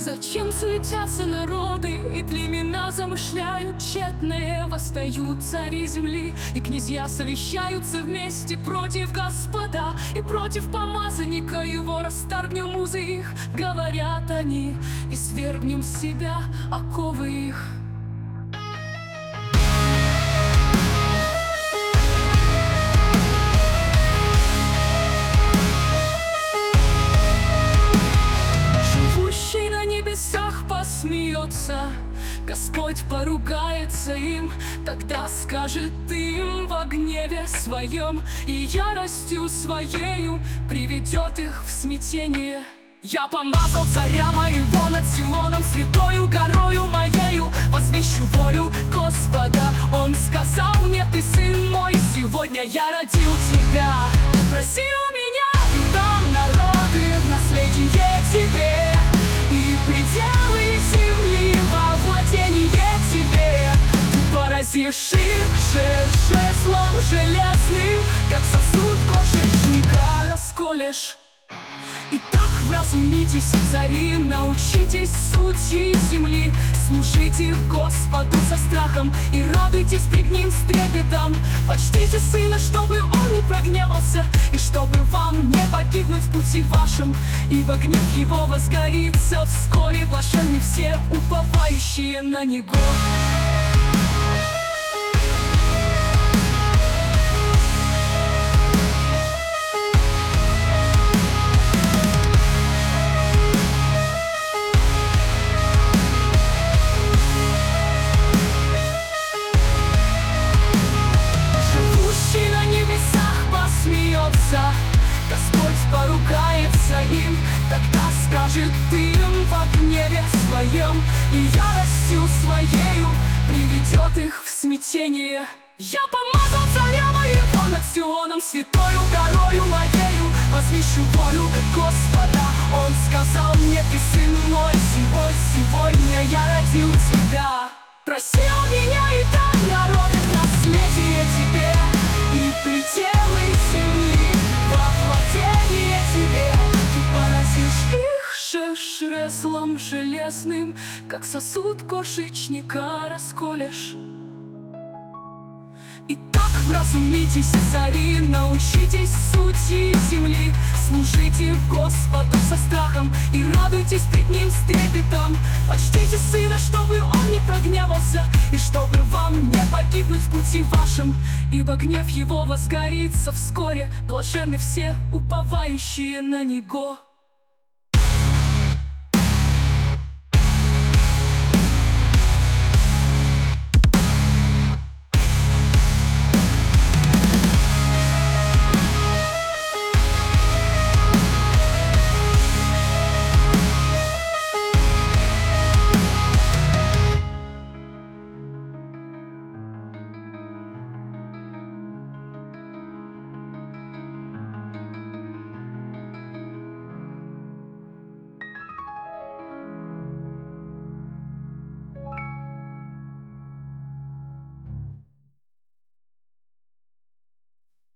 Зачем суетятся народы, и племена замышляют тщетное? Восстают цари земли, и князья совещаются вместе против Господа и против помазанника его. Расторгнем узы их, говорят они, и свергнем с себя оковы их. Посмеется, Господь поругается им, тогда скажет им во гневе своем и яростью своею приведет их в смятение. Я помазал царя моего над Сионом, святою горою моею, возвещу волю Господа. Он сказал мне: ты сын мой, сегодня я родил тебя. Проси у меня, и дам народы в наследие тебе, и пределы земли во владение тебе. Ты поразишь их жезлом железным, как сосуд кожечника расколешь. Итак, вразумитесь, цари, научитесь сути земли, служите Господу со страхом и радуйтесь пред Ним с трепетом. Почтите Сына, чтобы Он не прогневался, и чтобы вам не погибнуть в пути вашем, ибо гнев Его возгорится вскоре. Блаженны все, уповающие на Него. Господь поругается им, тогда скажет им во гневе своем и яростью своею приведет их в смятение. Я помазал царя моего над Сионом, святою горою моею, возвещу волю Господа. Он сказал мне: ты сын мой, сегодня я родил тебя. Проси у меня, и дам народы в наследие тебе, и пределы земли во владение тебе. Ты поразишь их жезлом железным, как сосуд кожечника расколешь. Итак, вразумитесь, цари, научитесь сути земли, служите Господу со страхом и радуйтесь пред Ним с трепетом. Почтите Сына, чтобы Он не прогневался, и чтобы вам не погибнуть в пути вашем, ибо гнев Его возгорится вскоре. Блаженны все, уповающие на Него.